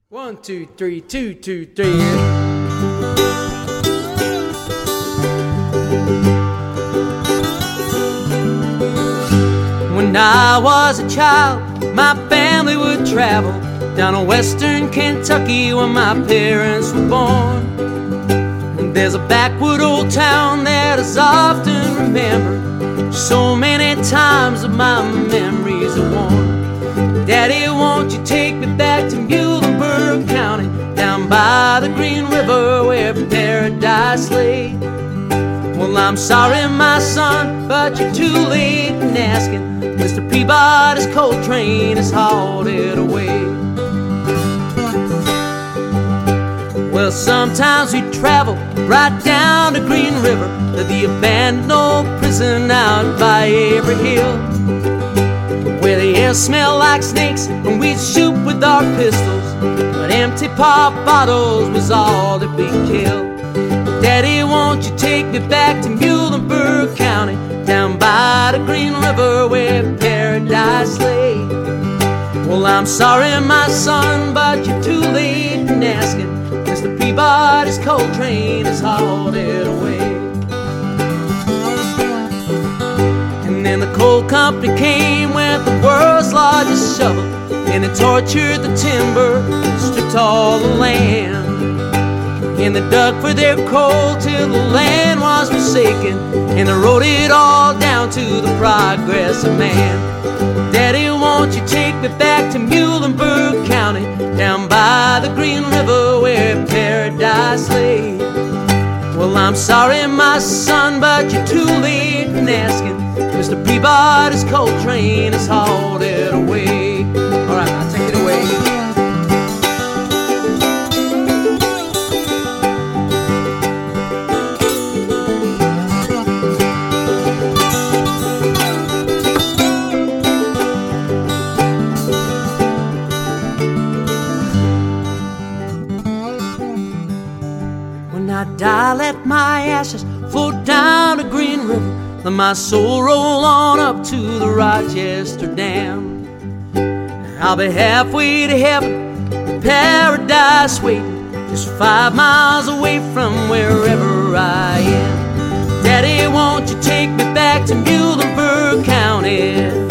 1, 2, 3, 2, 2, 3. When I was a child, my family would travel down to western Kentucky where my parents were born. And there's a backwood old town that is often remembered. So many times that my memories are worn. Daddy, won't you take me back to Muhlenberg County, down by the Green River where paradise lay? Well, I'm sorry, my son, but you're too late in asking. Mr. Peabody's coal train has hauled it away. Well, sometimes we travel right down the Green River to the abandoned old prison out by Avery Hill, where the air smelled like snakes and we'd shoot with our pistols, but empty pop bottles was all that we killed. Daddy, won't you take me back to Muhlenberg County, down by the Green River where paradise lay? Well, I'm sorry, my son, but you're too late in asking. Mr. Peabody's coal train has hauled it away. And then the coal company came with the world's largest shovel, and they tortured the timber, stripped all the land. And they dug for their coal till the land was forsaken, and they wrote it all down to the progress of man. Daddy, won't you take me back to Muhlenberg County, down by the Green River where paradise lay? Well, I'm sorry, my son, but you're too late in asking. Mr. Peabody's coal train has hauled it away. All right, I'll take it away. When I die, let my ashes float down the Green River. Let my soul roll on up to the Rochester Dam. I'll be halfway to heaven, paradise waiting, just 5 miles away from wherever I am. Daddy, won't you take me back to Muhlenberg County?